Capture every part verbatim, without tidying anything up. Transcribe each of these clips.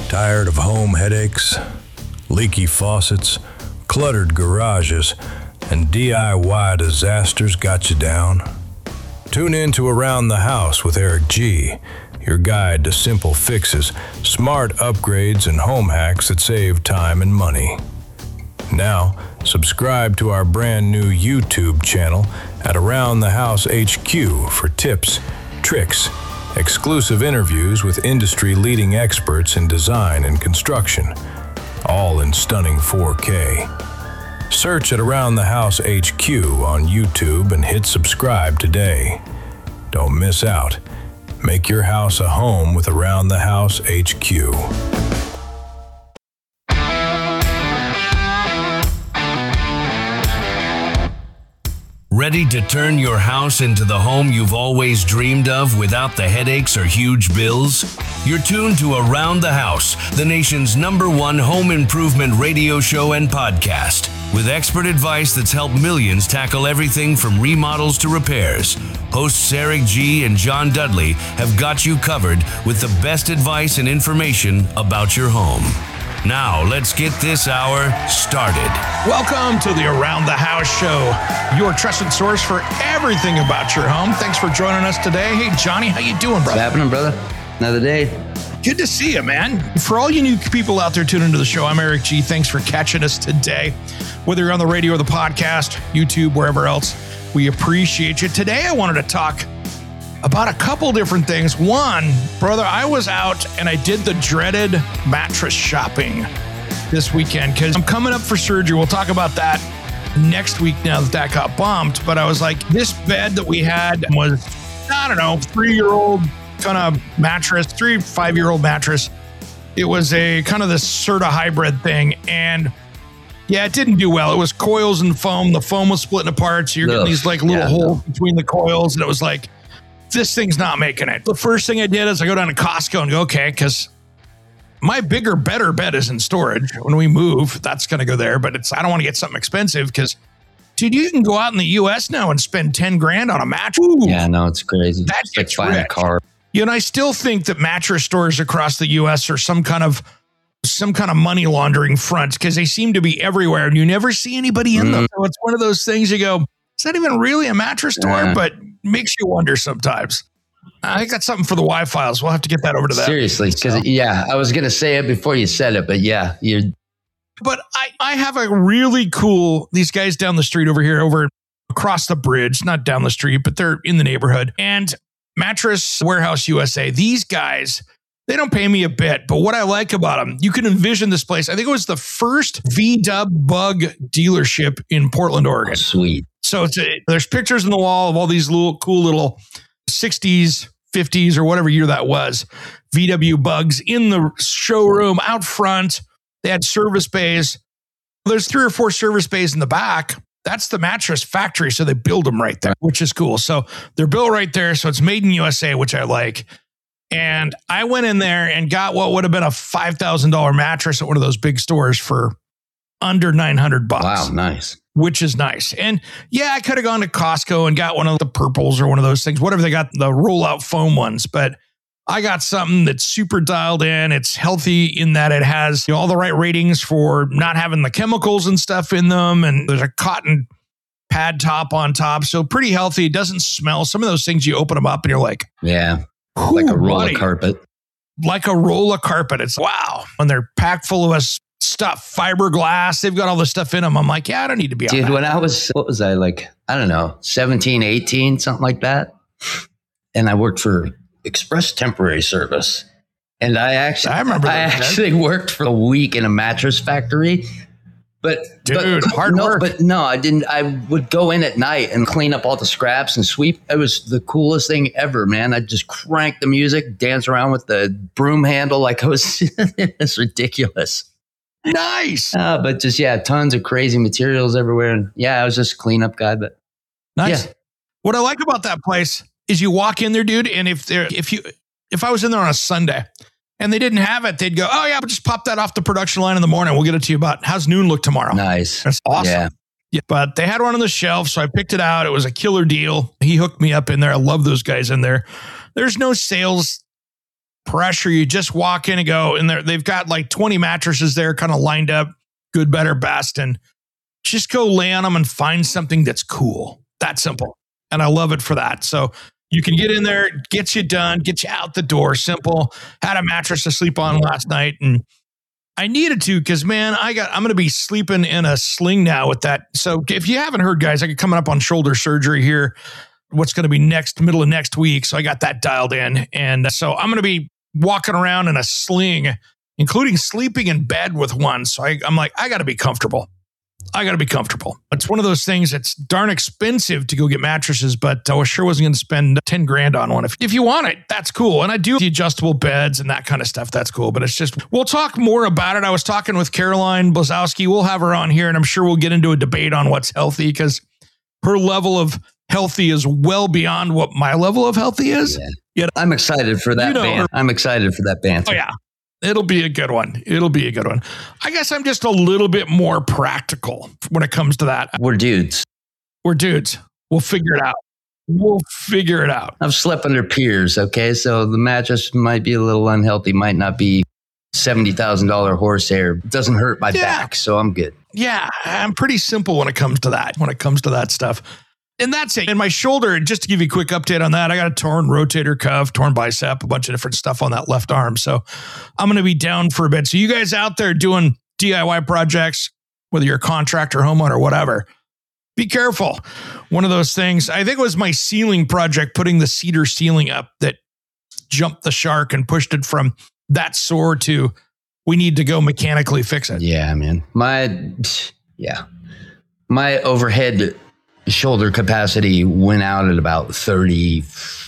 Tired of home headaches, leaky faucets, cluttered garages, and D I Y disasters got you down? Tune in to Around the House with Eric G., your guide to simple fixes, smart upgrades, and home hacks that save time and money. Now, subscribe to our brand new YouTube channel at Around the House H Q for tips, tricks, exclusive interviews with industry-leading experts in design and construction, all in stunning four K. Search at Around the House H Q on YouTube and hit subscribe today. Don't miss out. Make your house a home with Around the House H Q. Ready to turn your house into the home you've always dreamed of without the headaches or huge bills? You're tuned to Around the House, the nation's number one home improvement radio show and podcast, with expert advice that's helped millions tackle everything from remodels to repairs. Hosts Eric G. and John Dudley have got you covered with the best advice and information about your home. Now, let's get this hour started. Welcome to the Around the House show, your trusted source for everything about your home. Thanks for joining us today. Hey, Johnny, how you doing, brother? What's happening, brother? Another day. Good to see you, man. For all you new people out there tuning into the show, I'm Eric G. Thanks for catching us today. Whether you're on the radio or the podcast, YouTube, wherever else, we appreciate you. Today, I wanted to talk about a couple different things. One, brother, I was out and I did the dreaded mattress shopping this weekend because I'm coming up for surgery. We'll talk about that next week now that that got bumped. But I was like, this bed that we had was, I don't know, three-year-old kind of mattress, three, five-year-old mattress. It was a kind of this Serta hybrid thing. And yeah, it didn't do well. It was coils and foam. The foam was splitting apart. So you're getting Ugh, these like little yeah, holes no. between the coils. And it was like, this thing's not making it. The first thing I did is I go down to Costco and go, okay, because my bigger, better bed is in storage. When we move, that's going to go there. But it's I don't want to get something expensive because, dude, you can go out in the U S now and spend ten grand on a mattress. Ooh, Yeah, no, it's crazy. That It's like gets buying a rich. car. You know, I still think that mattress stores across the U S are some kind of some kind of money laundering front because they seem to be everywhere and you never see anybody in them. Mm. So it's one of those things you go, is that even really a mattress store? Yeah. But makes you wonder sometimes. I got something for the Y-Files. We'll have to get that over to them. Seriously, because So- yeah, I was gonna say it before you said it, but yeah, you're But I, I have a really cool, these guys down the street over here, over across the bridge, not down the street, but they're in the neighborhood. And Mattress Warehouse U S A, these guys, they don't pay me a bit. But what I like about them, you can envision this place. I think it was the first V-Dub Bug dealership in Portland, Oregon. sweet. So it's a, there's pictures on the wall of all these little cool little sixties, fifties, or whatever year that was, V W Bugs in the showroom out front. They had service bays. There's three or four service bays in the back. That's the mattress factory. So they build them right there, which is cool. So they're built right there. So it's made in U S A, which I like. And I went in there and got what would have been a five thousand dollars mattress at one of those big stores for under nine hundred bucks. Wow, nice. Which is nice. And yeah, I could have gone to Costco and got one of the purples or one of those things, whatever they got, the rollout foam ones. But I got something that's super dialed in. It's healthy in that it has, you know, all the right ratings for not having the chemicals and stuff in them. And there's a cotton pad top on top. So pretty healthy. It doesn't smell. Some of those things, you open them up and you're like, Yeah, like "Ooh, a roll buddy." of carpet. Like a roll of carpet. It's wow. And they're packed full of us stuff, fiberglass. They've got all this stuff in them. I'm like, yeah, I don't need to be on Dude, that. when I was, what was I like? I don't know, seventeen, eighteen, something like that. And I worked for Express Temporary Service. And I actually, I remember I those guys. actually worked for a week in a mattress factory. But Dude, but, hard no, work. But no, I didn't. I would go in at night and clean up all the scraps and sweep. It was the coolest thing ever, man. I'd just crank the music, dance around with the broom handle like I was. It's ridiculous. Nice. Uh, but just yeah, tons of crazy materials everywhere, and yeah, I was just a cleanup guy. But Nice. Yeah. What I like about that place is you walk in there, dude, and if there, if you, if I was in there on a Sunday and they didn't have it, they'd go, "Oh yeah, but just pop that off the production line in the morning. We'll get it to you about how's noon look tomorrow." nice. That's awesome. Yeah. Yeah, but they had one on the shelf, so I picked it out. It was a killer deal. He hooked me up in there. I love those guys in there. There's no sales pressure. You just walk in and go, and they've got like twenty mattresses there kind of lined up, good, better, best, and just go lay on them and find something that's cool. That simple. And I love it for that. So you can get in there, get you done, get you out the door. Simple. Had a mattress to sleep on last night, and I needed to because, man, I got, I'm going to be sleeping in a sling now with that. So if you haven't heard, guys, I got coming up on shoulder surgery here. What's going to be next, middle of next week. So I got that dialed in. And so I'm going to be walking around in a sling, including sleeping in bed with one. So I, I'm like, I got to be comfortable. I got to be comfortable. It's one of those things that's darn expensive to go get mattresses, but I sure wasn't going to spend ten grand on one. If, if you want it, that's cool. And I do the adjustable beds and that kind of stuff. That's cool. But it's just, we'll talk more about it. I was talking with Caroline Blazowski. We'll have her on here, and I'm sure we'll get into a debate on what's healthy, because her level of healthy is well beyond what my level of healthy is. Yeah. Yet, I'm excited for that you know, band. I'm excited for that band. Oh, yeah. It'll be a good one. It'll be a good one. I guess I'm just a little bit more practical when it comes to that. We're dudes. We're dudes. We'll figure it out. We'll figure it out. I've slept under piers, okay? So the mattress might be a little unhealthy, might not be seventy thousand dollars horsehair. It doesn't hurt my yeah. back, so I'm good. Yeah, I'm pretty simple when it comes to that, when it comes to that stuff. And that's it. And my shoulder, just to give you a quick update on that, I got a torn rotator cuff, torn bicep, a bunch of different stuff on that left arm. So I'm going to be down for a bit. So you guys out there doing D I Y projects, whether you're a contractor, homeowner, or whatever, be careful. One of those things, I think it was my ceiling project, putting the cedar ceiling up, that jumped the shark and pushed it from that sore to we need to go mechanically fix it. Yeah, man. My, yeah. My overhead shoulder capacity went out at about thirty,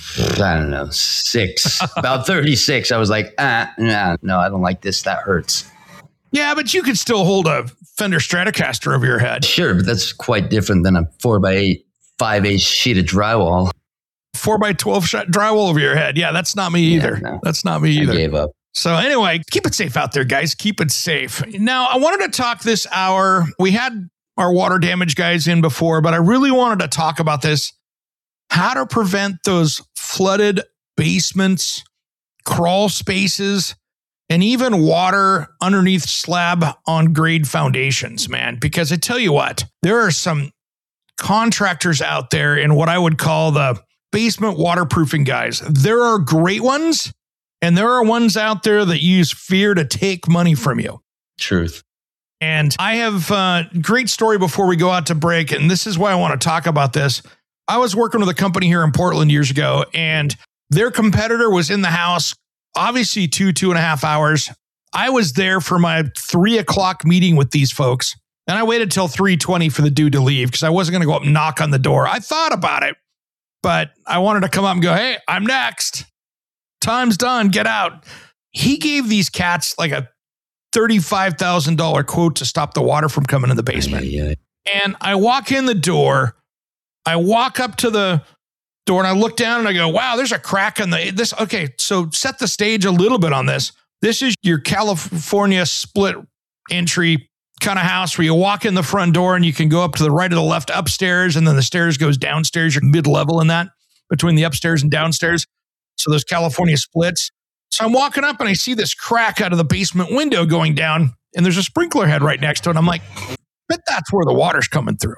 I don't know, six, about thirty-six. I was like, ah, nah, no, I don't like this. That hurts. Yeah, but you could still hold a Fender Stratocaster over your head. Sure, but that's quite different than a four by eight, five eighths sheet of drywall. four by twelve drywall over your head. Yeah, that's not me either. Yeah, no, that's not me either. I gave up. So anyway, keep it safe out there, guys. Keep it safe. Now, I wanted to talk this hour. We had our water damage guys in before, but I really wanted to talk about this. How to prevent those flooded basements, crawl spaces, and even water underneath slab on grade foundations, man. Because I tell you what, there are some contractors out there in what I would call the basement waterproofing guys. There are great ones, and there are ones out there that use fear to take money from you. Truth. And I have a great story before we go out to break, and this is why I want to talk about this. I was working with a company here in Portland years ago, and their competitor was in the house, obviously two, two and a half hours. I was there for my three o'clock meeting with these folks, and I waited till three twenty for the dude to leave because I wasn't going to go up and knock on the door. I thought about it, but I wanted to come up and go, hey, I'm next. Time's done. Get out. He gave these cats like a thirty-five thousand dollars quote to stop the water from coming in the basement. Yeah, yeah. And I walk in the door, I walk up to the door and I look down and I go, wow, there's a crack in the, this. Okay. So set the stage a little bit on this. This is your California split entry kind of house where you walk in the front door and you can go up to the right or the left upstairs. And then the stairs goes downstairs. You're mid-level in that between the upstairs and downstairs. So those California splits. So I'm walking up and I see this crack out of the basement window going down, and there's a sprinkler head right next to it. I'm like, but that's where the water's coming through.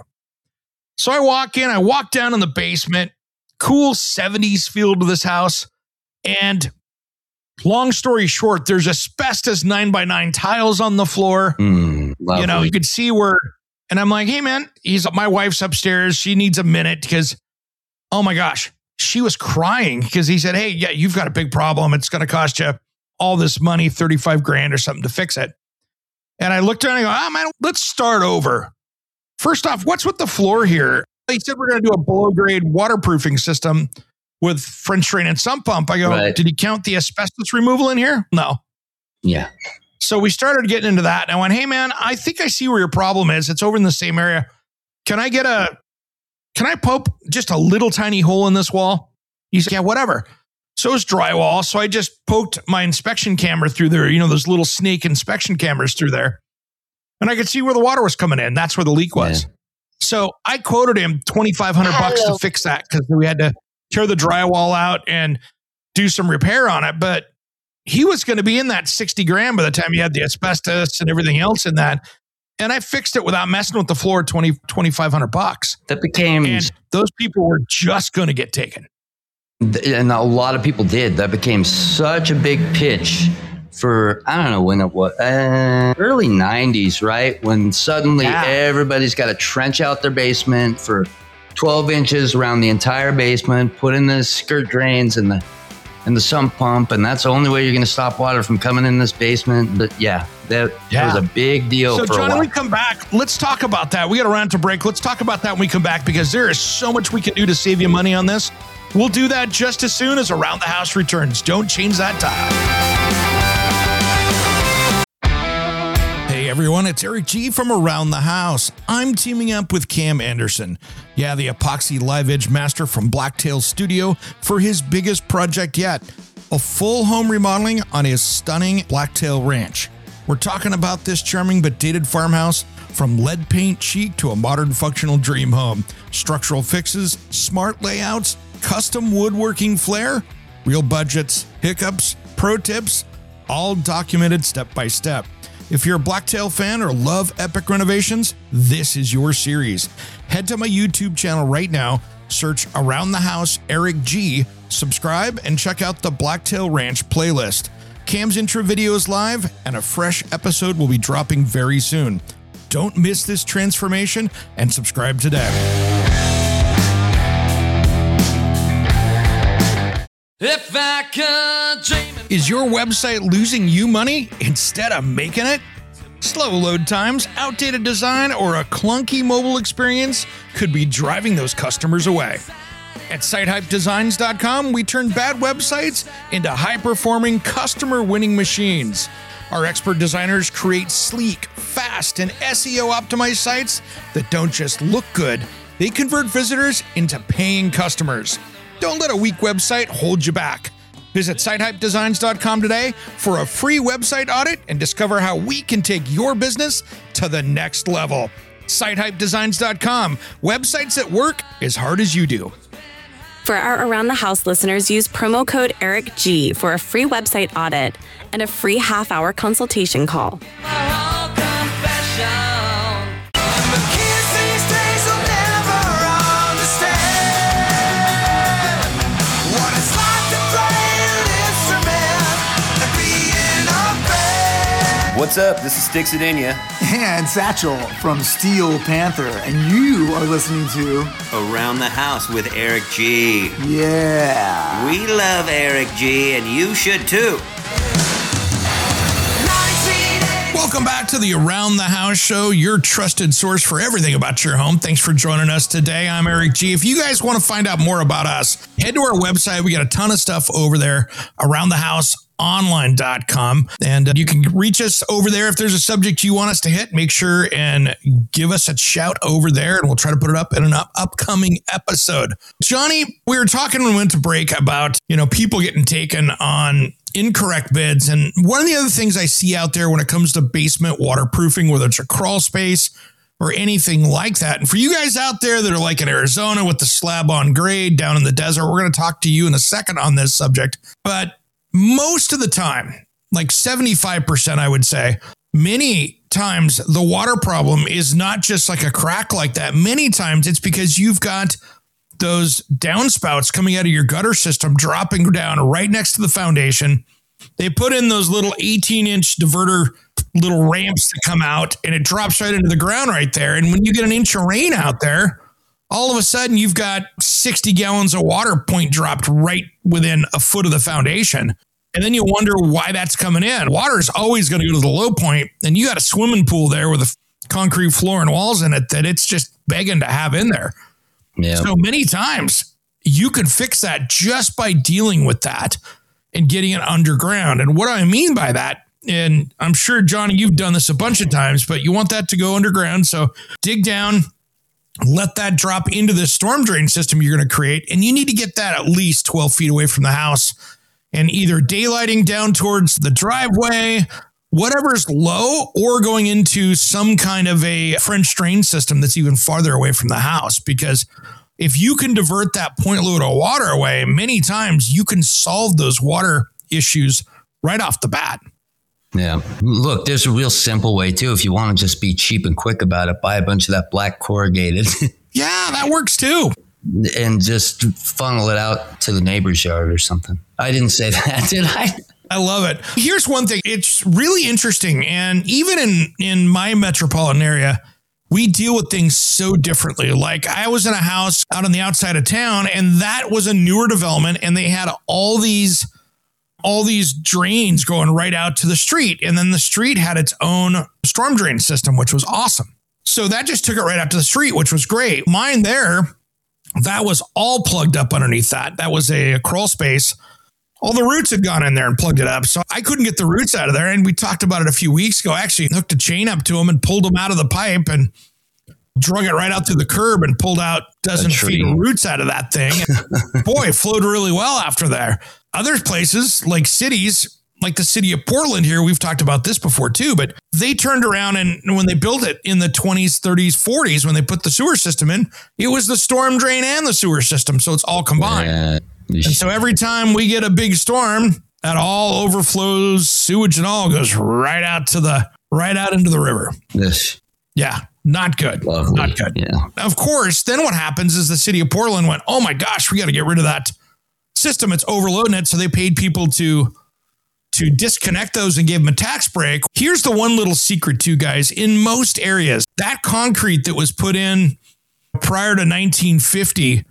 So I walk in, I walk down in the basement, cool seventies feel to this house. And long story short, there's asbestos nine by nine tiles on the floor. Mm, you know, you could see where, and I'm like, hey man, he's my wife's upstairs. She needs a minute because, oh my gosh. She was crying because he said, hey, yeah, you've got a big problem. It's going to cost you all this money, thirty-five grand or something to fix it. And I looked down and I go, oh, man, let's start over. First off, what's with the floor here? He said, we're going to do a below grade waterproofing system with French drain and sump pump. I go, right. Did he count the asbestos removal in here? No. Yeah. So we started getting into that. And I went, hey, man, I think I see where your problem is. It's over in the same area. Can I get a, Can I poke just a little tiny hole in this wall? He said, yeah, whatever. So it's drywall. So I just poked my inspection camera through there, you know, those little snake inspection cameras through there. And I could see where the water was coming in. That's where the leak was. Yeah. So I quoted him twenty-five hundred bucks to fix that because we had to tear the drywall out and do some repair on it. But he was going to be in that sixty grand by the time you had the asbestos and everything else in that. And I fixed it without messing with the floor, twenty, twenty-five hundred bucks. That became, and those people were just going to get taken. And a lot of people did. That became such a big pitch for, I don't know when it was, uh, early nineties, right? When suddenly yeah. everybody's got to trench out their basement for twelve inches around the entire basement, put in the skirt drains and the and the sump pump, and that's the only way you're going to stop water from coming in this basement. But yeah, that, yeah. that was a big deal. So, for John, a while. when we come back, let's talk about that. We got to run to break. Let's talk about that when we come back, because there is so much we can do to save you money on this. We'll do that just as soon as Around the House returns. Don't change that dial. Hey everyone, it's Eric G from Around the House. I'm teaming up with Cam Anderson. Yeah, the epoxy live edge master from Blacktail Studio for his biggest project yet, a full home remodeling on his stunning Blacktail Ranch. We're talking about this charming but dated farmhouse, from lead paint chic to a modern functional dream home. Structural fixes, smart layouts, custom woodworking flair, real budgets, hiccups, pro tips, all documented step by step. If you're a Blacktail fan or love epic renovations, this is your series. Head to my YouTube channel right now, search Around the House Eric G, subscribe, and check out the Blacktail Ranch playlist. Cam's intro video is live, and a fresh episode will be dropping very soon. Don't miss this transformation, and subscribe today. If I could dream. Is your website losing you money instead of making it? Slow load times, outdated design, or a clunky mobile experience could be driving those customers away. At site hype designs dot com, we turn bad websites into high-performing, customer-winning machines. Our expert designers create sleek, fast, and S E O-optimized sites that don't just look good, they convert visitors into paying customers. Don't let a weak website hold you back. Visit site hype designs dot com today for a free website audit and discover how we can take your business to the next level. site hype designs dot com. Websites that work as hard as you do. For our Around the House listeners, use promo code Eric G for a free website audit and a free half-hour consultation call. What's up? This is Sticks Adenia. And Satchel from Steel Panther. And you are listening to Around the House with Eric G. Yeah. We love Eric G, and you should too. Welcome back to the Around the House show, your trusted source for everything about your home. Thanks for joining us today. I'm Eric G. If you guys want to find out more about us, head to our website. We got a ton of stuff over there, around the house online dot com, and uh, you can reach us over there. If there's a subject you want us to hit, make sure and give us a shout over there, and we'll try to put it up in an up- upcoming episode. Johnny, we were talking when we went to break about, you know, people getting taken on incorrect bids, and one of the other things I see out there when it comes to basement waterproofing, whether it's a crawl space or anything like that, and for you guys out there that are like in Arizona with the slab on grade down in the desert, we're going to talk to you in a second on this subject, but most of the time, like seventy-five percent, I would say, many times the water problem is not just like a crack like that. Many times it's because you've got those downspouts coming out of your gutter system, dropping down right next to the foundation. They put in those little eighteen inch diverter little ramps that come out, and it drops right into the ground right there. And when you get an inch of rain out there, all of a sudden you've got sixty gallons of water point dropped right within a foot of the foundation. And then you wonder why that's coming in. Water is always going to go to the low point, and you got a swimming pool there with a concrete floor and walls in it that it's just begging to have in there. Yeah. So many times you can fix that just by dealing with that and getting it underground. And what I mean by that, and I'm sure, Johnny, you've done this a bunch of times, but you want that to go underground. So dig down, let that drop into the storm drain system you're going to create. And you need to get that at least twelve feet away from the house, and either daylighting down towards the driveway, whatever's low, or going into some kind of a French drain system that's even farther away from the house. Because if you can divert that point load of water away, many times you can solve those water issues right off the bat. Yeah. Look, there's a real simple way too. If you want to just be cheap and quick about it, buy a bunch of that black corrugated. Yeah, that works too. And just funnel it out to the neighbor's yard or something. I didn't say that, did I? I love it. Here's one thing. It's really interesting. And even in, in my metropolitan area, we deal with things so differently. Like I was in a house out on the outside of town, and that was a newer development, and they had all these all these drains going right out to the street. And then the street had its own storm drain system, which was awesome. So that just took it right out to the street, which was great. Mine there, that was all plugged up underneath that. That was a, a crawl space. All the roots had gone in there and plugged it up. So I couldn't get the roots out of there. And we talked about it a few weeks ago. I actually hooked a chain up to them and pulled them out of the pipe and drug it right out to the curb and pulled out dozen feet of roots out of that thing. And boy, it flowed really well after there. Other places like cities, like the city of Portland here, we've talked about this before too, but they turned around and when they built it in the twenties, thirties, forties, when they put the sewer system in, it was the storm drain and the sewer system. So it's all combined. Yeah. And so every time we get a big storm, that all overflows, sewage and all goes right out to the, right out into the river. Yes. Yeah. Not good. Lovely. Not good. Yeah. Of course, then what happens is the city of Portland went, oh my gosh, we got to get rid of that system. It's overloading it. So they paid people to, to disconnect those and give them a tax break. Here's the one little secret too, guys. In most areas, that concrete that was put in prior to nineteen fifty,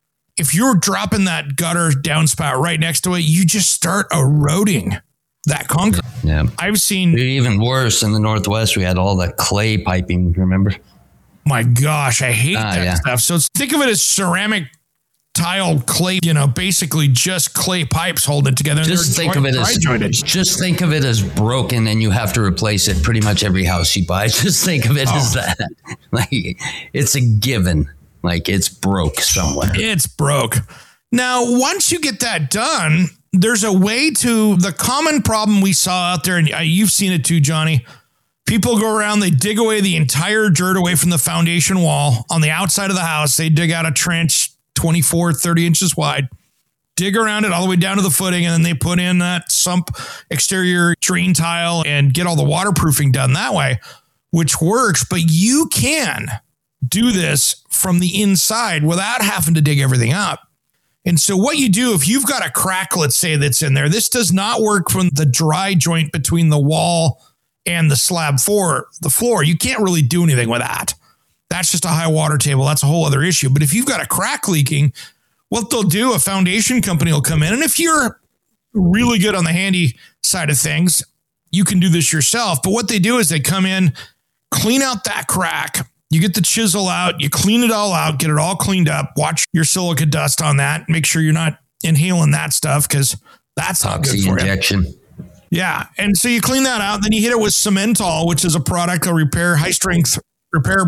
if you're dropping that gutter downspout right next to it, you just start eroding that concrete. Yeah. I've seen even worse in the Northwest. We had all that clay piping. Remember? My gosh, I hate ah, that yeah. stuff. So it's, think of it as ceramic tiled clay, you know, basically just clay pipes holding it together. Just think joint, of it as jointed. just think of it as broken, and you have to replace it pretty much every house you buy. Just think of it oh. as that. Like it's a given. Like it's broke somewhere. It's broke. Now, once you get that done, there's a way to the common problem we saw out there, and you've seen it too, Johnny. People go around, they dig away the entire dirt away from the foundation wall on the outside of the house. They dig out a trench twenty-four, thirty inches wide, dig around it all the way down to the footing, and then they put in that sump exterior drain tile and get all the waterproofing done that way, which works. But you can do this from the inside without having to dig everything up. And so what you do, if you've got a crack, let's say that's in there, this does not work from the dry joint between the wall and the slab for the floor. You can't really do anything with that. That's just a high water table. That's a whole other issue. But if you've got a crack leaking, what they'll do, a foundation company will come in. And if you're really good on the handy side of things, you can do this yourself. But what they do is they come in, clean out that crack. You get the chisel out, you clean it all out, get it all cleaned up, watch your silica dust on that, make sure you're not inhaling that stuff because that's not good for injection. you. Yeah. And so you clean that out, then you hit it with Cementol, which is a product, a repair, high strength repair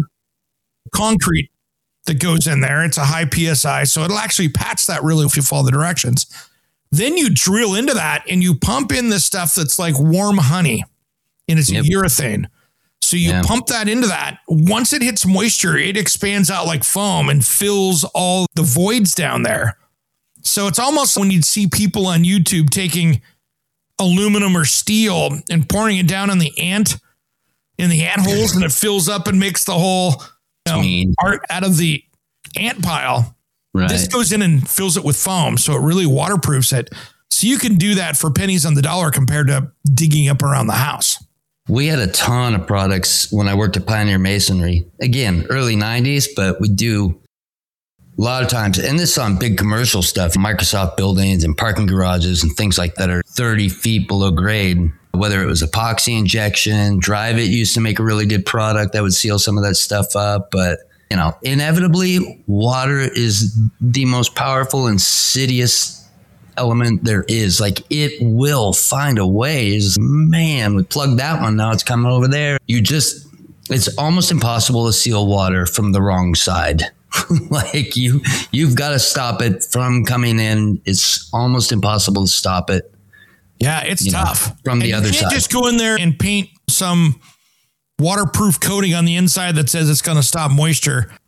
concrete that goes in there. It's a high P S I, so it'll actually patch that really if you follow the directions. Then you drill into that and you pump in this stuff that's like warm honey, and it's yep. urethane. So you yeah. pump that into that. Once it hits moisture, it expands out like foam and fills all the voids down there. So it's almost when you'd see people on YouTube taking aluminum or steel and pouring it down in the ant, in the ant holes, and it fills up and makes the whole you know, part out of the ant pile. Right. This goes in and fills it with foam. So it really waterproofs it. So you can do that for pennies on the dollar compared to digging up around the house. We had a ton of products when I worked at Pioneer Masonry. Again, early nineties, but we do a lot of times, and this is on big commercial stuff, Microsoft buildings and parking garages and things like that are thirty feet below grade. Whether it was epoxy injection, Drive It used to make a really good product that would seal some of that stuff up. But, you know, inevitably, water is the most powerful, insidious element there is. Like it will find a way. Man, we plugged that one. Now it's coming over there. You just, it's almost impossible to seal water from the wrong side. Like you, you've got to stop it from coming in. It's almost impossible to stop it. Yeah, it's tough. Know, from the and other you can't side. Just go in there and paint some waterproof coating on the inside that says it's going to stop moisture.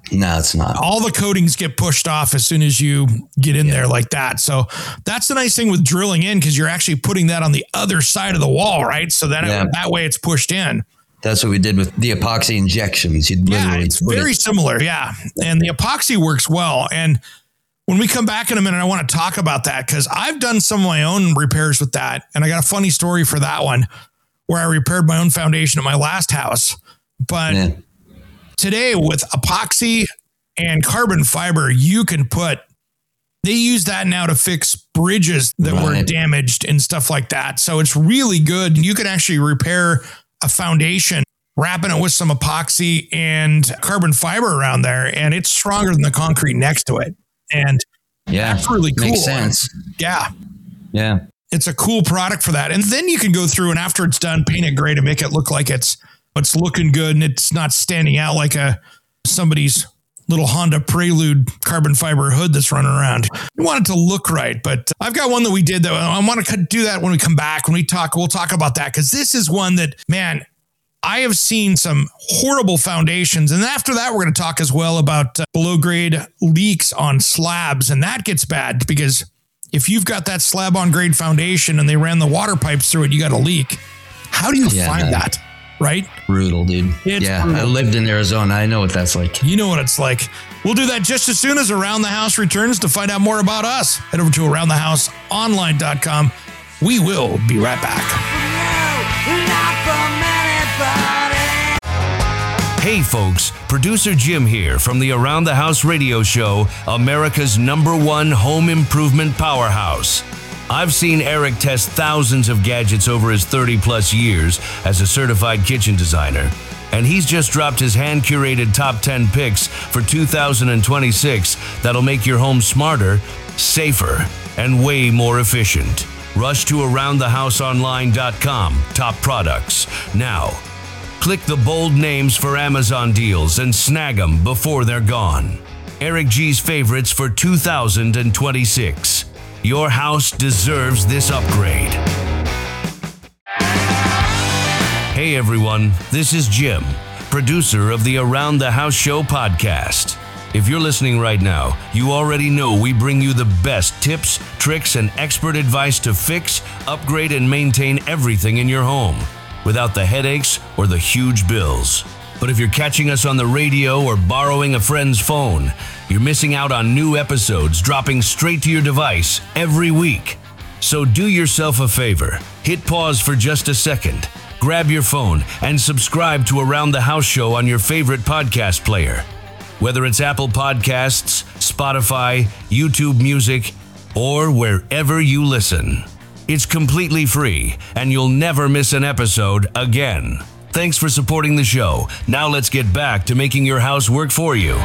No, it's not. All the coatings get pushed off as soon as you get in yeah. there like that. So that's the nice thing with drilling in, because you're actually putting that on the other side of the wall, right? So that yeah. that way it's pushed in. That's what we did with the epoxy injections. You'd yeah, it's very it. similar. Yeah. And the epoxy works well. And when we come back in a minute, I want to talk about that, because I've done some of my own repairs with that. And I got a funny story for that one, where I repaired my own foundation at my last house. But yeah. today with epoxy and carbon fiber, you can put, they use that now to fix bridges that right. were damaged and stuff like that. So it's really good. You can actually repair a foundation, wrapping it with some epoxy and carbon fiber around there, and it's stronger than the concrete next to it. And yeah, that's really cool. Makes sense. Yeah. Yeah. It's a cool product for that. And then you can go through and after it's done, paint it gray to make it look like it's it's looking good and it's not standing out like a somebody's little Honda Prelude carbon fiber hood that's running around. You want it to look right, but I've got one that we did that I want to do that when we come back. When we talk, we'll talk about that, because this is one that, man, I have seen some horrible foundations. And after that, we're going to talk as well about uh, below grade leaks on slabs. And that gets bad, because if you've got that slab on grade foundation and they ran the water pipes through it, you got a leak. How do you yeah, find man. that? Right? Brutal, dude. It's yeah, brutal. I lived in Arizona. I know what that's like. You know what it's like. We'll do that just as soon as Around the House returns. To find out more about us, head over to around the house online dot com. We will be right back. Hey folks, producer Jim here from the Around the House radio show, America's number one home improvement powerhouse. I've seen Eric test thousands of gadgets over his thirty plus years as a certified kitchen designer, and he's just dropped his hand-curated top ten picks for two thousand twenty-six that'll make your home smarter, safer, and way more efficient. Rush to around the house online dot com, top products, now. Click the bold names for Amazon deals and snag them before they're gone. Eric G's favorites for two thousand twenty-six. Your house deserves this upgrade. Hey everyone, this is Jim, producer of the Around the House Show podcast. If you're listening right now, you already know we bring you the best tips, tricks, and expert advice to fix, upgrade, and maintain everything in your home without the headaches or the huge bills. But if you're catching us on the radio or borrowing a friend's phone, you're missing out on new episodes dropping straight to your device every week. So do yourself a favor, hit pause for just a second, grab your phone, and subscribe to Around the House Show on your favorite podcast player. Whether it's Apple Podcasts, Spotify, YouTube Music, or wherever you listen. It's completely free, and you'll never miss an episode again. Thanks for supporting the show. Now let's get back to making your house work for you.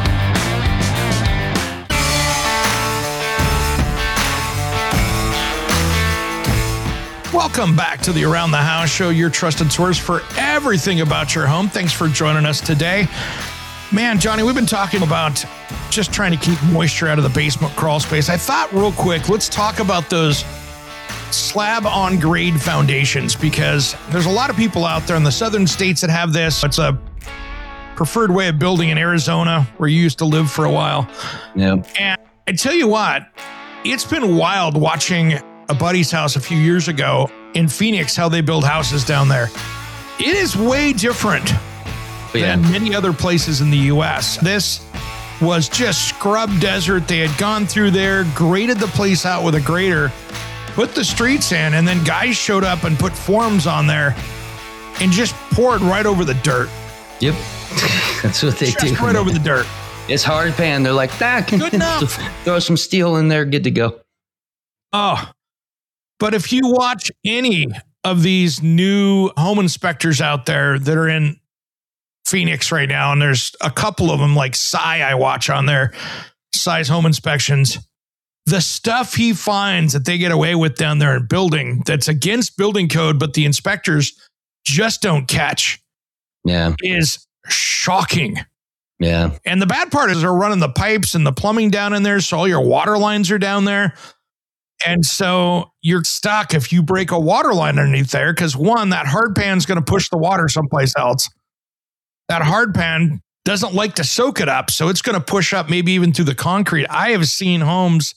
Welcome back to the Around the House Show, your trusted source for everything about your home. Thanks for joining us today. Man, Johnny, we've been talking about just trying to keep moisture out of the basement crawl space. I thought real quick, let's talk about those slab on grade foundations, because there's a lot of people out there in the southern states that have this. It's a preferred way of building in Arizona, where you used to live for a while. Yeah. And I tell you what, it's been wild watching a buddy's house a few years ago in Phoenix, how they build houses down there. It is way different yeah. than many other places in the U S. This was just scrub desert. They had gone through there, graded the place out with a grader, put the streets in, and then guys showed up and put forms on there and just poured right over the dirt. Yep. That's what they just do. Just right over the dirt. It's hard pan. They're like, that can good enough. Throw some steel in there, good to go. Oh, but if you watch any of these new home inspectors out there that are in Phoenix right now, and there's a couple of them like Cy I watch on there, Cy's home inspections, the stuff he finds that they get away with down there in building that's against building code, but the inspectors just don't catch, yeah, is shocking. Yeah. And the bad part is they're running the pipes and the plumbing down in there, so all your water lines are down there. And so you're stuck if you break a water line underneath there, because one, that hard pan is going to push the water someplace else. That hard pan doesn't like to soak it up. So it's going to push up maybe even through the concrete. I have seen homes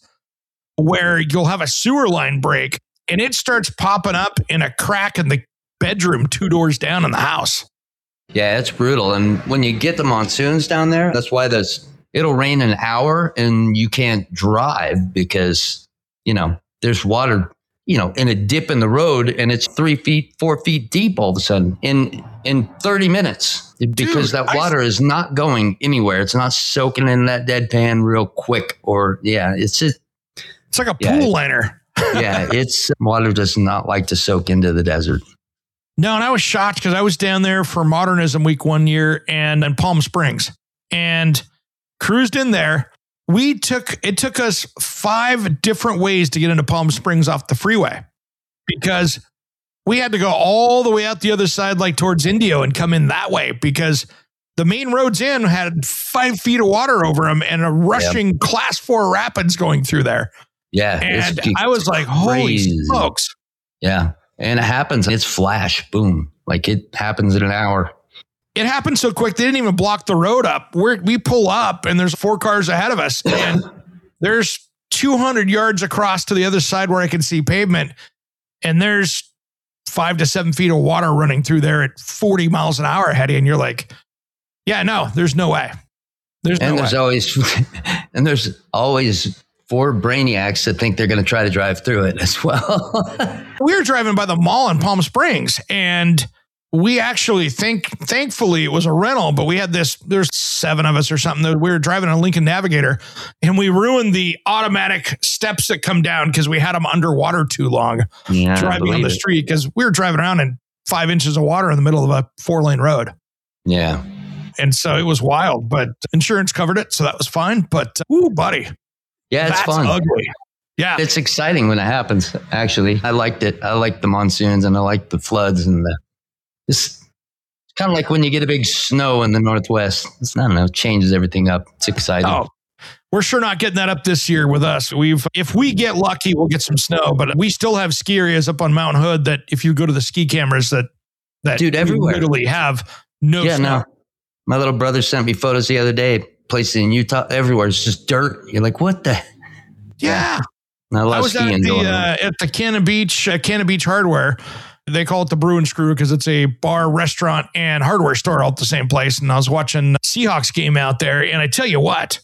where you'll have a sewer line break and it starts popping up in a crack in the bedroom two doors down in the house. Yeah, it's brutal. And when you get the monsoons down there, that's why there's, it'll rain an hour and you can't drive because, you know, there's water, you know, in a dip in the road and it's three feet, four feet deep all of a sudden in, in thirty minutes because Dude, that water I, is not going anywhere. It's not soaking in that deadpan real quick or yeah, it's just, it's like a yeah, pool liner. yeah. It's water does not like to soak into the desert. No, and I was shocked because I was down there for Modernism Week one year and in Palm Springs and cruised in there. We took, it took us five different ways to get into Palm Springs off the freeway because we had to go all the way out the other side, like towards Indio and come in that way because the main roads in had five feet of water over them and a rushing yep. class four rapids going through there. Yeah. And I was like, holy smokes. Yeah. And it happens. It's flash, boom. Like it happens in an hour. It happened so quick. They didn't even block the road up. We're, we pull up and there's four cars ahead of us. And there's two hundred yards across to the other side where I can see pavement. And there's five to seven feet of water running through there at forty miles an hour ahead of you. And you're like, yeah, no, there's no way. There's no and there's way. always, and there's always four brainiacs that think they're going to try to drive through it as well. We were driving by the mall in Palm Springs and we actually think, thankfully it was a rental, but we had this, there's seven of us or something that we were driving a Lincoln Navigator and we ruined the automatic steps that come down because we had them underwater too long yeah, driving on the it. street because we were driving around in five inches of water in the middle of a four lane road. Yeah. And so it was wild, but insurance covered it. So that was fine. But, uh, ooh, buddy. Yeah, it's That's fun. Ugly. Yeah. It's exciting when it happens, actually. I liked it. I liked the monsoons and I liked the floods and the, it's kind of like when you get a big snow in the Northwest. It's, I don't know, it changes everything up. It's exciting. Oh, we're sure not getting that up this year with us. We've, if we get lucky, we'll get some snow, but we still have ski areas up on Mount Hood that if you go to the ski cameras that, that Dude, everywhere. literally have no yeah, snow. No. My little brother sent me photos the other day. Places in Utah, everywhere. It's just dirt. You're like, what the? Yeah. Not a lot I of was at skiing the, going on. uh, at the Cannon Beach, uh, Cannon Beach Hardware. They call it the Brew and Screw because it's a bar, restaurant, and hardware store all at the same place. And I was watching Seahawks game out there. And I tell you what,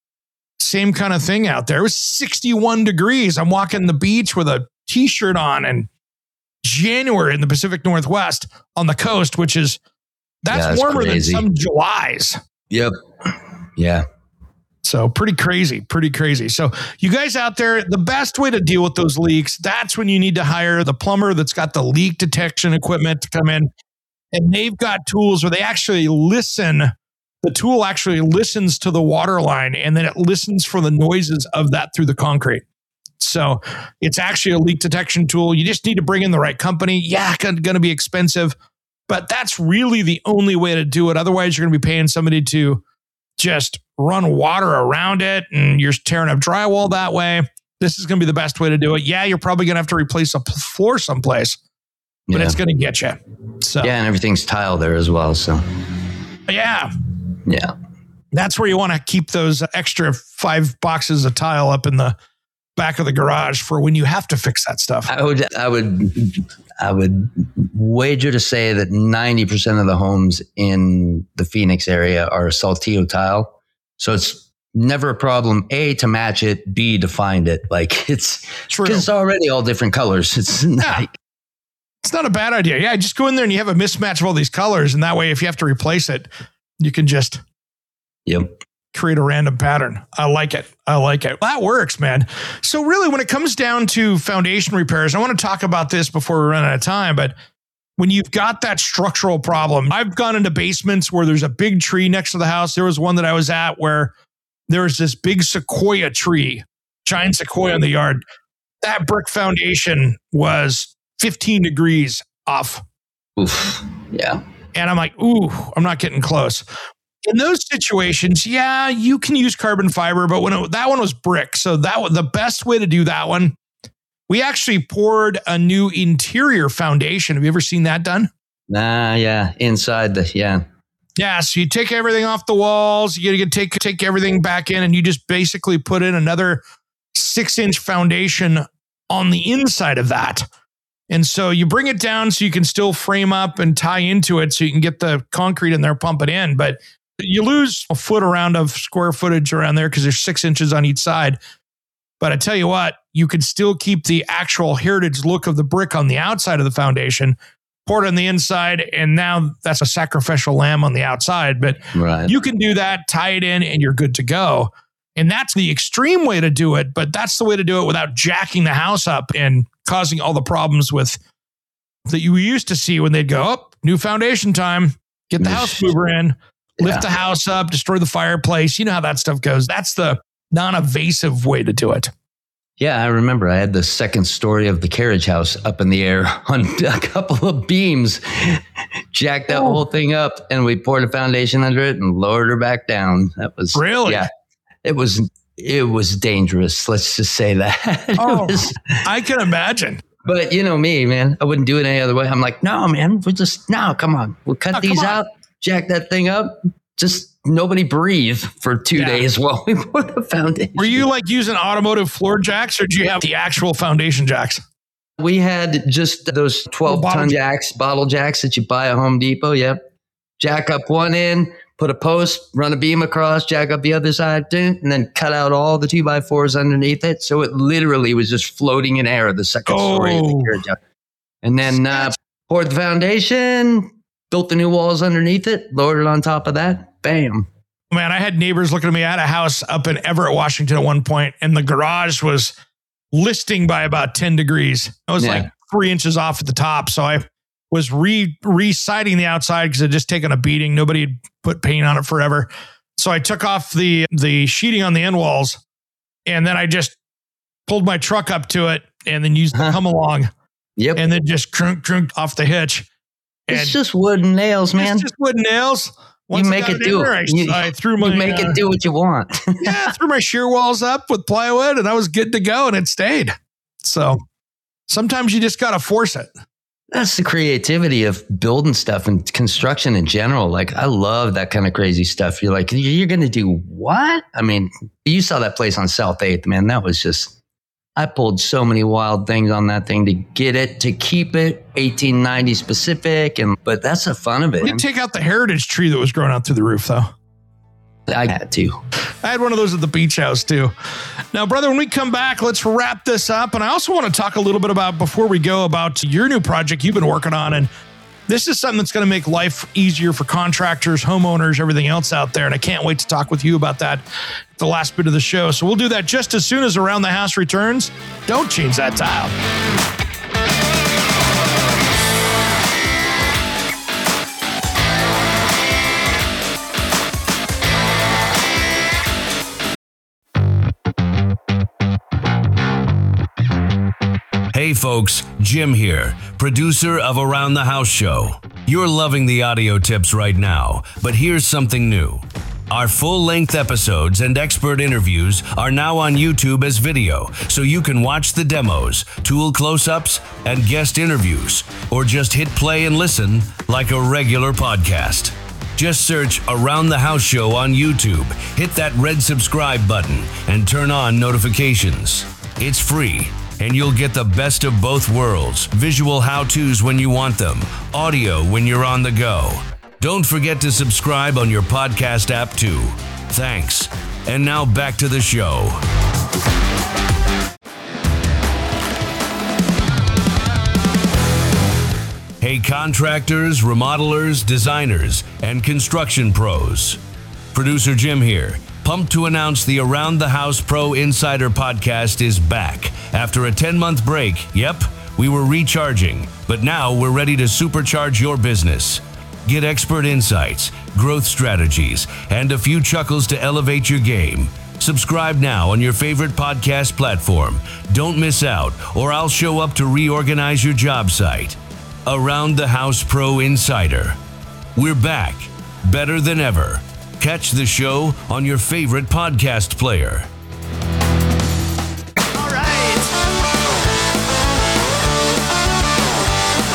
same kind of thing out there. It was sixty-one degrees. I'm walking the beach with a t-shirt on and January in the Pacific Northwest on the coast, which is, that's, yeah, that's warmer crazy. than some Julys. Yep. Yeah. So pretty crazy, pretty crazy. So you guys out there, the best way to deal with those leaks, that's when you need to hire the plumber that's got the leak detection equipment to come in. And they've got tools where they actually listen. The tool actually listens to the water line and then it listens for the noises of that through the concrete. So it's actually a leak detection tool. You just need to bring in the right company. Yeah, going to be expensive, but that's really the only way to do it. Otherwise, you're going to be paying somebody to just run water around it and you're tearing up drywall that way. This is going to be the best way to do it. Yeah, you're probably going to have to replace a floor someplace, but yeah. it's going to get you. So yeah, and everything's tile there as well. So yeah, yeah, that's where you want to keep those extra five boxes of tile up in the back of the garage for when you have to fix that stuff. I would, I would, I would wager to say that ninety percent of the homes in the Phoenix area are Saltillo tile. So it's never a problem, A, to match it, B, to find it. Like it's, True. It's already all different colors. It's yeah. like, it's not a bad idea. Yeah. Just go in there and you have a mismatch of all these colors. And that way, if you have to replace it, you can just yep. create a random pattern. I like it. I like it. That works, man. So really, when it comes down to foundation repairs, I want to talk about this before we run out of time, but when you've got that structural problem, I've gone into basements where there's a big tree next to the house. There was one that I was at where there was this big sequoia tree, giant sequoia in the yard. That brick foundation was fifteen degrees off. Oof. Yeah. And I'm like, ooh, I'm not getting close. In those situations, yeah, you can use carbon fiber, but when it, that one was brick, so that was the best way to do that one. We actually poured a new interior foundation. Have you ever seen that done? Nah, yeah, inside the yeah. Yeah, so you take everything off the walls, you gotta take take everything back in, and you just basically put in another six-inch foundation on the inside of that. And so you bring it down so you can still frame up and tie into it so you can get the concrete in there, pump it in. But you lose a foot around of square footage around there because there's six inches on each side. But I tell you what, you can still keep the actual heritage look of the brick on the outside of the foundation, pour it on the inside, and now that's a sacrificial lamb on the outside. But Right. you can do that, tie it in, and you're good to go. And that's the extreme way to do it, but that's the way to do it without jacking the house up and causing all the problems with that you used to see when they'd go, oh, new foundation time, get the house mover in, lift Yeah. the house up, destroy the fireplace. You know how that stuff goes. That's the non-evasive way to do it. Yeah, I remember I had the second story of the carriage house up in the air on a couple of beams, jacked that Oh. whole thing up, and we poured a foundation under it and lowered her back down. That was Really? Yeah, it was it was dangerous. Let's just say that. It Oh, was- I can imagine. but you know me, man. I wouldn't do it any other way. I'm like, no, man. We'll just no. Come on, we'll cut No, come these on. out, jack that thing up. Just nobody breathe for two Yeah. days while we put a foundation. Were you like using automotive floor jacks or do you have the actual foundation jacks? We had just those twelve bottle ton jack. jacks, bottle jacks that you buy at Home Depot. Yep. Jack up one end, put a post, run a beam across, jack up the other side, and then cut out all the two by fours underneath it. So it literally was just floating in air, the second story of Oh. the carriage house. And then uh, poured the foundation, built the new walls underneath it, lowered it on top of that. Bam. Man, I had neighbors looking at me. I had a house up in Everett, Washington at one point, and the garage was listing by about ten degrees. I was Yeah. like three inches off at the top. So I was re re-siding the outside because it had just taken a beating. Nobody had put paint on it forever. So I took off the the sheeting on the end walls, and then I just pulled my truck up to it and then used the Huh. come along Yep. and then just crunk crunk off the hitch. And It's just wooden nails, man. it's just wooden nails. Once you I make got it in do there, it. I, You, I threw my you make uh, it do what you want. yeah, threw my shear walls up with plywood and I was good to go and it stayed. So sometimes you just got to force it. That's the creativity of building stuff and construction in general. Like, I love that kind of crazy stuff. You're like, you're going to do what? I mean, you saw that place on South eighth, man. That was just, I pulled so many wild things on that thing to get it, to keep it eighteen ninety specific. And, but that's the fun of it. We did take out the heritage tree that was growing out through the roof though. I had to. I had one of those at the beach house too. Now, brother, when we come back, let's wrap this up. And I also want to talk a little bit about, before we go, about your new project you've been working on. And this is something that's going to make life easier for contractors, homeowners, everything else out there. And I can't wait to talk with you about that at the last bit of the show. So we'll do that just as soon as Around the House returns. Don't change that dial. Hey folks, Jim here, producer of Around the House Show. You're loving the audio tips right now, but here's something new. Our full-length episodes and expert interviews are now on YouTube as video, so you can watch the demos, tool close-ups, and guest interviews, or just hit play and listen like a regular podcast. Just search Around the House Show on YouTube, hit that red subscribe button, and turn on notifications. It's free, and you'll get the best of both worlds. Visual how-tos when you want them, audio when you're on the go. Don't forget to subscribe on your podcast app too. Thanks. And now back to the show. Hey contractors, remodelers, designers, and construction pros. Producer Jim here. Pumped to announce the Around the House Pro Insider podcast is back. After a ten-month break, yep, we were recharging, but now we're ready to supercharge your business. Get expert insights, growth strategies, and a few chuckles to elevate your game. Subscribe now on your favorite podcast platform. Don't miss out, or I'll show up to reorganize your job site. Around the House Pro Insider. We're back, better than ever. Catch the show on your favorite podcast player. Welcome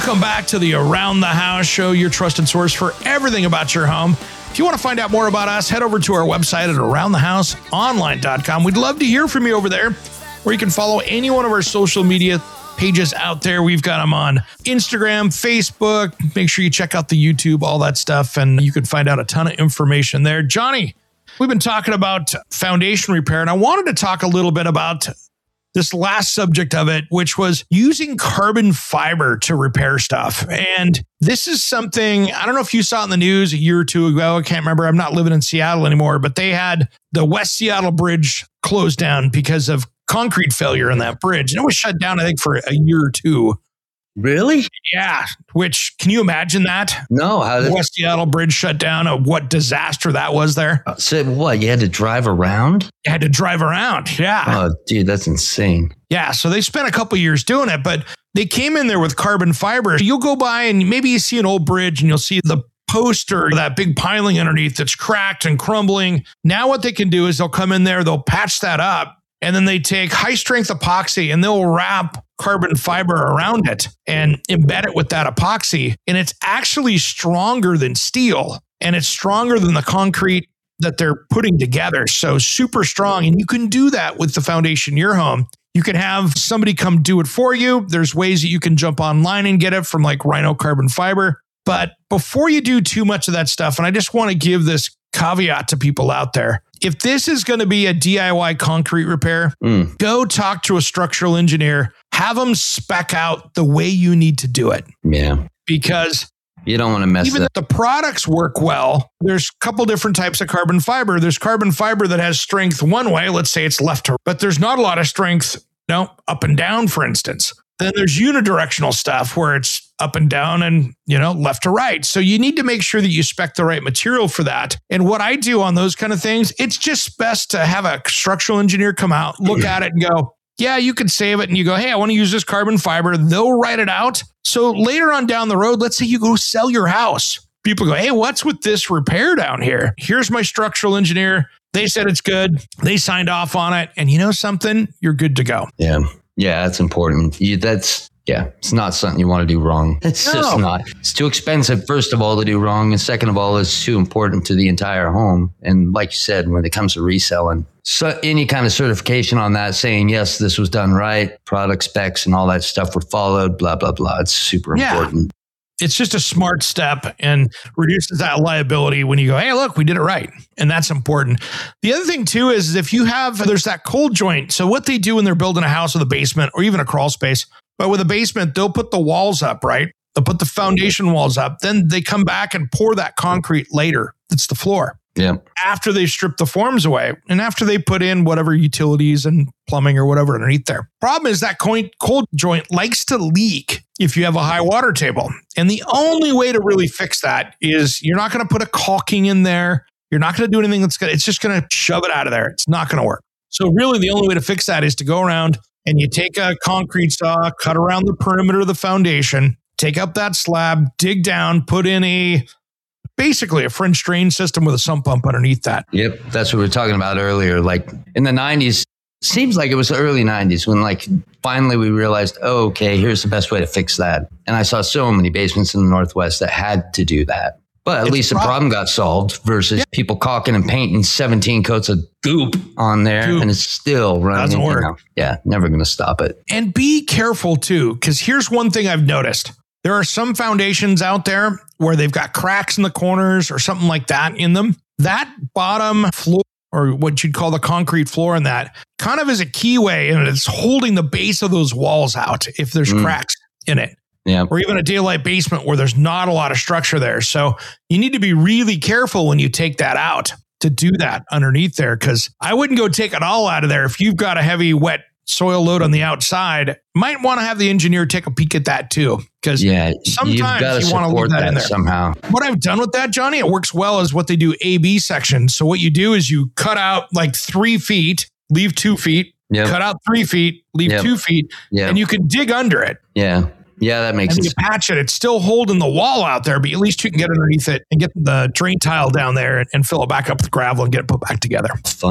Welcome back to the Around the House show, your trusted source for everything about your home. If you want to find out more about us, head over to our website at around the house online dot com. We'd love to hear from you over there, or you can follow any one of our social media pages out there. We've got them on Instagram, Facebook. Make sure you check out the YouTube, all that stuff, and you can find out a ton of information there. Johnny, we've been talking about foundation repair, and I wanted to talk a little bit about this last subject of it, which was using carbon fiber to repair stuff. And this is something, I don't know if you saw it in the news a year or two ago. I can't remember. I'm not living in Seattle anymore, but they had the West Seattle Bridge closed down because of concrete failure in that bridge. And it was shut down, I think, for a year or two. Really? Yeah. Which, can you imagine that? No. How The did, West Seattle Bridge shut down. Uh, What disaster that was there. so what? You had to drive around? You had to drive around. Yeah. Oh, dude, that's insane. Yeah, so they spent a couple years doing it, but they came in there with carbon fiber. You'll go by and maybe you see an old bridge and you'll see the poster, that big piling underneath that's cracked and crumbling. Now what they can do is they'll come in there, they'll patch that up, and then they take high strength epoxy and they'll wrap carbon fiber around it and embed it with that epoxy. And it's actually stronger than steel, and it's stronger than the concrete that they're putting together. So super strong. And you can do that with the foundation in your home. You can have somebody come do it for you. There's ways that you can jump online and get it from like Rhino Carbon Fiber. But before you do too much of that stuff, and I just want to give this caveat to people out there, if this is going to be a D I Y concrete repair, Mm. go talk to a structural engineer, have them spec out the way you need to do it. Yeah. Because You don't want to mess even it if the products work well, there's a couple different types of carbon fiber. There's carbon fiber that has strength one way, let's say it's left to, but there's not a lot of strength, you know, up and down, for instance. Then there's unidirectional stuff where it's up and down and, you know, left to right. So you need to make sure that you spec the right material for that. And what I do on those kind of things, it's just best to have a structural engineer come out, look at it and go, yeah, you could save it. And you go, hey, I want to use this carbon fiber. They'll write it out. So later on down the road, let's say you go sell your house. People go, hey, what's with this repair down here? Here's my structural engineer. They said it's good. They signed off on it. And you know something? You're good to go. Yeah. Yeah, that's important. You, that's, yeah, it's not something you want to do wrong. It's No. just not. It's too expensive, first of all, to do wrong. And second of all, it's too important to the entire home. And like you said, when it comes to reselling, so any kind of certification on that saying, yes, this was done right, product specs and all that stuff were followed, blah, blah, blah. It's super Yeah. important. It's just a smart step and reduces that liability when you go, hey, look, we did it right. And that's important. The other thing too is if you have, there's that cold joint. So what they do when they're building a house with a basement or even a crawl space, but with a basement, they'll put the walls up, right? They'll put the foundation walls up. Then they come back and pour that concrete later. It's the floor. Yeah. After they strip the forms away and after they put in whatever utilities and plumbing or whatever underneath there. Problem is that coin- cold joint likes to leak if you have a high water table. And the only way to really fix that is you're not going to put a caulking in there. You're not going to do anything that's going to, it's just going to shove it out of there. It's not going to work. So really the only way to fix that is to go around and you take a concrete saw, cut around the perimeter of the foundation, take up that slab, dig down, put in a basically a French drain system with a sump pump underneath that. Yep. That's what we were talking about earlier. Like in the nineties, seems like it was the early nineties when like finally we realized, oh, okay, here's the best way to fix that. And I saw so many basements in the Northwest that had to do that. But at It's least the prob- problem got solved versus Yeah. people caulking and painting seventeen coats of goop on there Goop. and it's still running. Doesn't you work. know. Yeah, never going to stop it. And be careful too, because here's one thing I've noticed. There are some foundations out there where they've got cracks in the corners or something like that in them. That bottom floor, or what you'd call the concrete floor in that, kind of is a keyway and it's holding the base of those walls out if there's Mm. cracks in it. Yeah. Or even a daylight basement where there's not a lot of structure there. So you need to be really careful when you take that out to do that underneath there, because I wouldn't go take it all out of there. If you've got a heavy, wet soil load on the outside, might want to have the engineer take a peek at that too, because Yeah. sometimes you've got to you wanna leave support that in that there. somehow. what I've done with that, Johnny, it works well as what they do A B sections. So what you do is you cut out like three feet, leave two feet, Yep. cut out three feet, leave Yep. two feet, Yeah. and you can dig under it. Yeah. Yeah, that makes And you sense. patch it. It's still holding the wall out there, but at least you can get underneath it and get the drain tile down there and, and fill it back up with gravel and get it put back together. Fun.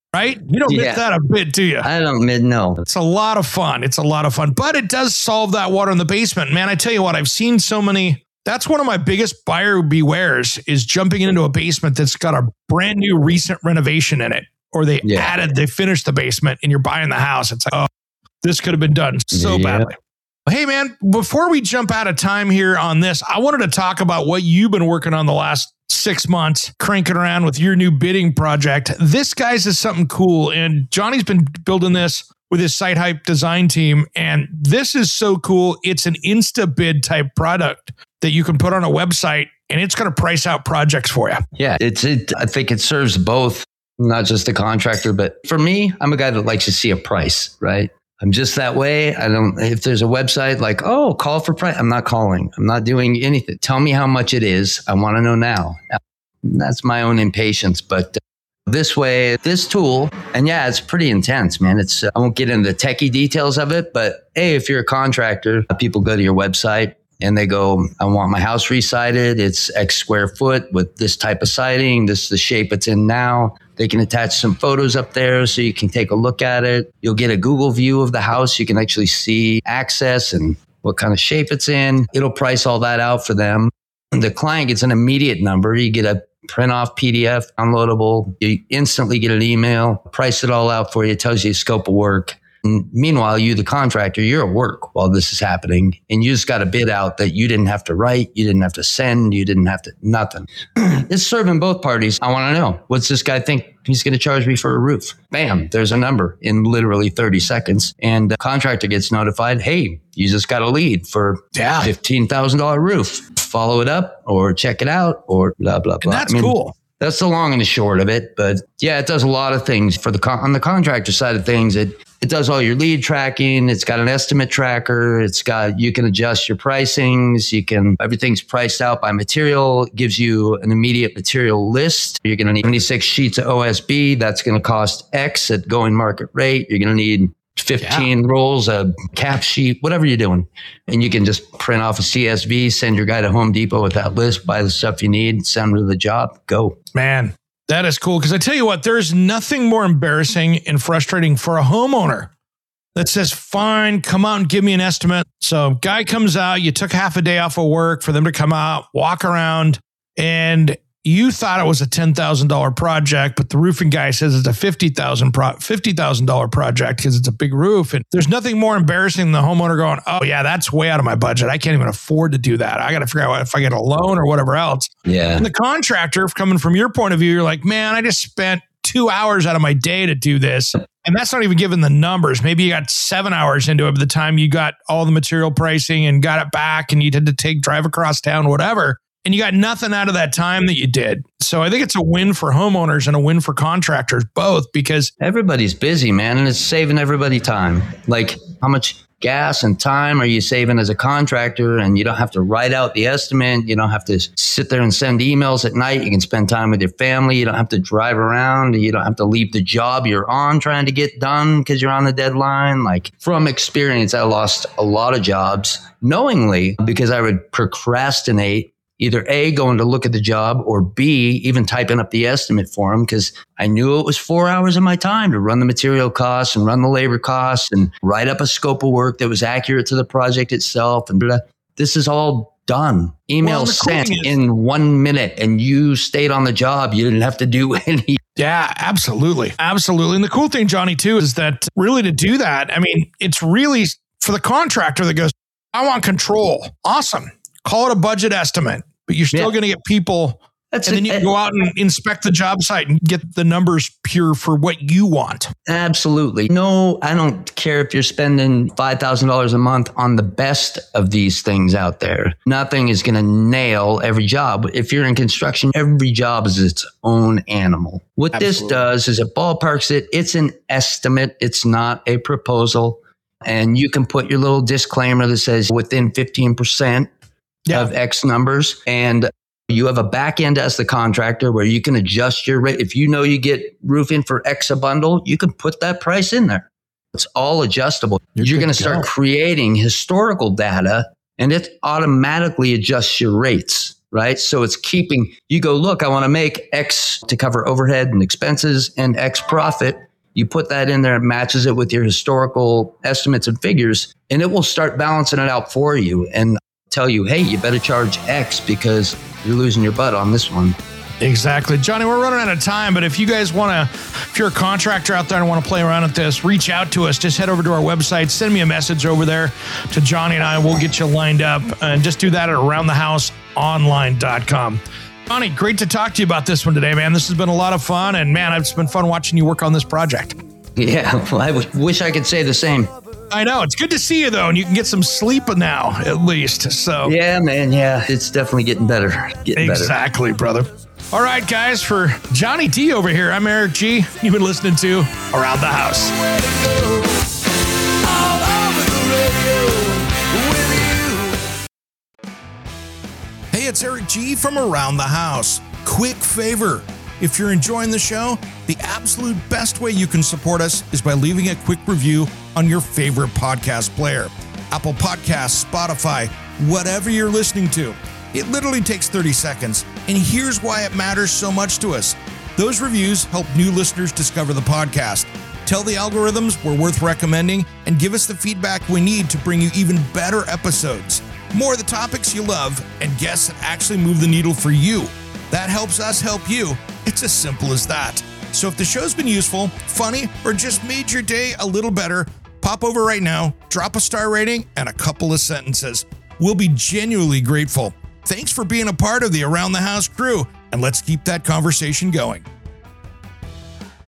right? You don't Yeah. miss that a bit, do you? I don't mid no. It's a lot of fun. It's a lot of fun, but it does solve that water in the basement. Man, I tell you what, I've seen so many. That's one of my biggest buyer bewares is jumping into a basement that's got a brand new recent renovation in it, or they Yeah. added, they finished the basement and you're buying the house. It's like, oh, this could have been done so Yeah. badly. Hey, man, before we jump out of time here on this, I wanted to talk about what you've been working on the last six months, cranking around with your new bidding project. This, guys, is something cool. And Johnny's been building this with his Site Hype design team. And this is so cool. It's an Insta bid type product that you can put on a website and it's going to price out projects for you. Yeah, it's it. I think it serves both, not just the contractor, but for me, I'm a guy that likes to see a price, right? I'm just that way. I don't, if there's a website like, oh, call for price, I'm not calling. I'm not doing anything. Tell me how much it is. I want to know now. That's my own impatience. But this way, this tool, and yeah, it's pretty intense, man. It's, I won't get into the techie details of it, but hey, if you're a contractor, people go to your website and they go, I want my house re-sided. It's X square foot with this type of siding. This is the shape it's in now. They can attach some photos up there so you can take a look at it. You'll get a Google view of the house. You can actually see access and what kind of shape it's in. It'll price all that out for them. The client gets an immediate number. You get a print off P D F, downloadable. You instantly get an email, price it all out for you, tells you scope of work. And meanwhile, you, the contractor, you're at work while this is happening. And you just got a bid out that you didn't have to write. You didn't have to send. You didn't have to, nothing. It's serving both parties. I want to know, what's this guy think he's going to charge me for a roof? Bam, there's a number in literally thirty seconds. And the contractor gets notified, hey, you just got a lead for Yeah. fifteen thousand dollars roof. Follow it up or check it out or blah, blah, blah. And that's I mean, cool. That's the long and the short of it. But yeah, it does a lot of things for the con- on the contractor side of things. It it does all your lead tracking. It's got an estimate tracker. It's got, you can adjust your pricings. You can, everything's priced out by material. It gives you an immediate material list. You're going to need seventy-six sheets of O S B. That's going to cost X at going market rate. You're going to need fifteen yeah. rolls, a cap sheet, whatever you're doing. And you can just print off a C S V, send your guy to Home Depot with that list, buy the stuff you need, send him to the job, go. Man, that is cool. Because I tell you what, there's nothing more embarrassing and frustrating for a homeowner that says, fine, come out and give me an estimate. So guy comes out, you took half a day off of work for them to come out, walk around, and you thought it was a ten thousand dollars project, but the roofing guy says it's a fifty thousand dollars pro- fifty thousand dollars project because it's a big roof. And there's nothing more embarrassing than the homeowner going, oh yeah, that's way out of my budget. I can't even afford to do that. I got to figure out if I get a loan or whatever else. Yeah. And the contractor, coming from your point of view, you're like, man, I just spent two hours out of my day to do this. And that's not even given the numbers. Maybe you got seven hours into it by the time you got all the material pricing and got it back and you had to take drive across town, whatever. And you got nothing out of that time that you did. So I think it's a win for homeowners and a win for contractors, both, because everybody's busy, man, and it's saving everybody time. Like, how much gas and time are you saving as a contractor? And you don't have to write out the estimate. You don't have to sit there and send emails at night. You can spend time with your family. You don't have to drive around. You don't have to leave the job you're on trying to get done because you're on the deadline. Like, from experience, I lost a lot of jobs knowingly because I would procrastinate. Either A, going to look at the job, or B, even typing up the estimate for them because I knew it was four hours of my time to run the material costs and run the labor costs and write up a scope of work that was accurate to the project itself. And blah. This is all done. Email well, sent is- in one minute and you stayed on the job. You didn't have to do any. Yeah, absolutely. Absolutely. And the cool thing, Johnny, too, is that really to do that, I mean, it's really for the contractor that goes, I want control. Awesome. Call it a budget estimate, but you're still Yeah. going to get people. That's and a- then you can go out and inspect the job site and get the numbers pure for what you want. Absolutely. No, I don't care if you're spending five thousand dollars a month on the best of these things out there. Nothing is going to nail every job. If you're in construction, every job is its own animal. What Absolutely. this does is it ballparks it. It's an estimate. It's not a proposal. And you can put your little disclaimer that says within fifteen percent Yeah. of X numbers. And you have a back end as the contractor where you can adjust your rate. If you know you get roofing for X a bundle, you can put that price in there. It's all adjustable. You're You're good going to to start go. creating historical data and it automatically adjusts your rates. right? So it's keeping, you go, look, I want to make X to cover overhead and expenses and X profit. You put that in there, it matches it with your historical estimates and figures, and it will start balancing it out for you and tell you, hey, you better charge X because you're losing your butt on this one. Exactly. Johnny, we're running out of time, but if you guys want to, if you're a contractor out there and want to play around with this, reach out to us. Just head over to our website, send me a message over there to Johnny and I. We'll get you lined up, and just do that at around the house online dot com. Johnny, great to talk to you about this one today, man. This has been a lot of fun, and man, it's been fun watching you work on this project. Yeah, well, I w- wish I could say the same. I know. It's good to see you, though, and you can get some sleep now, at least. So yeah, man, yeah, it's definitely getting better. Getting exactly, better. brother. All right, guys, for Johnny T over here, I'm Eric G. You've been listening to Around the House. Hey, it's Eric G from Around the House. Quick favor. If you're enjoying the show, the absolute best way you can support us is by leaving a quick review on your favorite podcast player. Apple Podcasts, Spotify, whatever you're listening to. It literally takes thirty seconds, and here's why it matters so much to us. Those reviews help new listeners discover the podcast. Tell the algorithms we're worth recommending, and give us the feedback we need to bring you even better episodes. More of the topics you love, and guests that actually move the needle for you. That helps us help you. It's as simple as that. So if the show's been useful, funny, or just made your day a little better, pop over right now, drop a star rating, and a couple of sentences. We'll be genuinely grateful. Thanks for being a part of the Around the House crew, and let's keep that conversation going.